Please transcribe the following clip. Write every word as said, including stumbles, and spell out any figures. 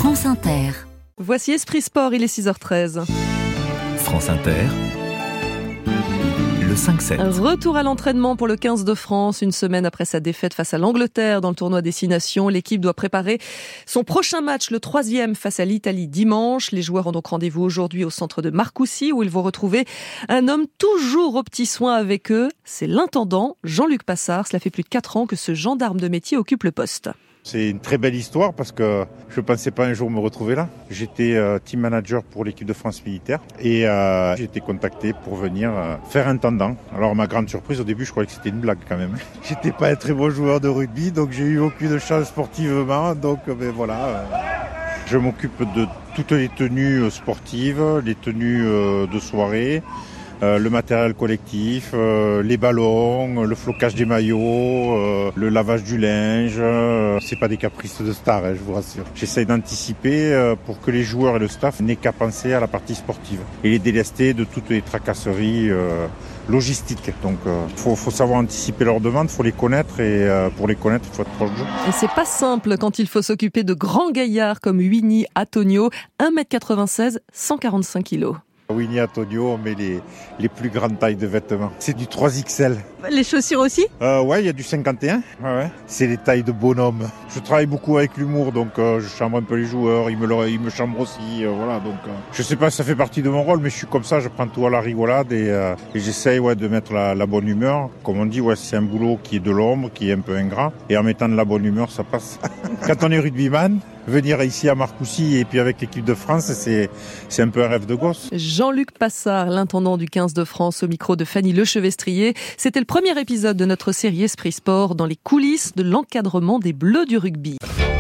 France Inter. Voici Esprit Sport, il est six heures treize. France Inter, le cinq sept. Retour à l'entraînement pour le quinze de France. Une semaine après sa défaite face à l'Angleterre dans le tournoi Destination, l'équipe doit préparer son prochain match, le troisième face à l'Italie dimanche. Les joueurs ont donc rendez-vous aujourd'hui au centre de Marcoussis où ils vont retrouver un homme toujours aux petits soins avec eux. C'est l'intendant Jean-Luc Passard. Cela fait plus de quatre ans que ce gendarme de métier occupe le poste. C'est une très belle histoire parce que je ne pensais pas un jour me retrouver là. J'étais euh, team manager pour l'équipe de France militaire et euh, j'ai été contacté pour venir euh, faire intendant. Alors ma grande surprise au début, je croyais que c'était une blague quand même. J'étais pas un très bon joueur de rugby, donc j'ai eu aucune chance sportivement. Donc ben voilà, euh, je m'occupe de toutes les tenues sportives, les tenues euh, de soirée. Euh, le matériel collectif, euh, les ballons, le flocage des maillots, euh, le lavage du linge. Euh, c'est pas des caprices de stars, hein, je vous rassure. J'essaye d'anticiper euh, pour que les joueurs et le staff n'aient qu'à penser à la partie sportive et les délester de toutes les tracasseries euh, logistiques. Donc, il euh, faut, faut savoir anticiper leurs demandes, faut les connaître et euh, pour les connaître, il faut être proche d'eux. Et c'est pas simple quand il faut s'occuper de grands gaillards comme Winnie Antonio, un mètre quatre-vingt-seize, cent quarante-cinq kilos. Winnie Antonio, on met les, les plus grandes tailles de vêtements. C'est du trois X L. Les chaussures aussi ? euh, Ouais, il y a du cinquante et un. Ouais, ouais. C'est les tailles de bonhomme. Je travaille beaucoup avec l'humour, donc euh, je chambre un peu les joueurs, ils me, le, ils me chambrent aussi. Euh, voilà, donc, euh, je sais pas si ça fait partie de mon rôle, mais je suis comme ça, je prends tout à la rigolade et, euh, et j'essaye ouais, de mettre la, la bonne humeur. Comme on dit, ouais, c'est un boulot qui est de l'ombre, qui est un peu ingrat. Et en mettant de la bonne humeur, ça passe. Quand on est rugbyman, venir ici à Marcoussis et puis avec l'équipe de France, c'est, c'est un peu un rêve de gosse. Jean-Luc Passard, l'intendant du quinze de France, au micro de Fanny Lechevestrier. C'était le premier épisode de notre série Esprit Sport dans les coulisses de l'encadrement des Bleus du rugby.